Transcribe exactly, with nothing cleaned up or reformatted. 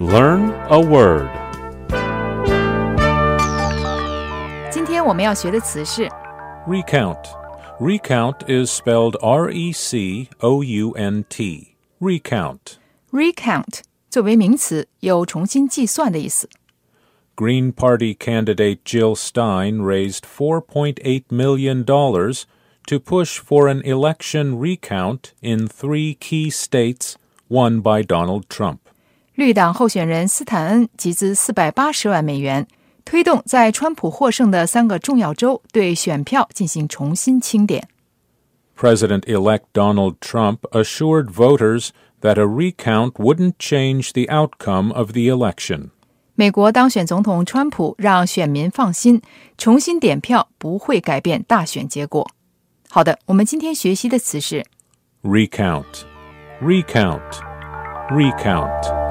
Learn a word. 今天我们要学的词是 Recount. Recount is spelled R E C O U N T. Recount. recount 作为名词，有重新计算的意思。 Green Party candidate Jill Stein raised four point eight million dollars to push for an election recount in three key states won by Donald Trump. 绿党候选人斯坦恩集资四百八十万美元，推动在川普获胜的三个重要州对选票进行重新清点。 President-elect Donald Trump assured voters that a recount wouldn't change the outcome of the election. 美国当选总统川普让选民放心，重新点票不会改变大选结果。好的，我们今天学习的词是 Recount. Recount. Recount.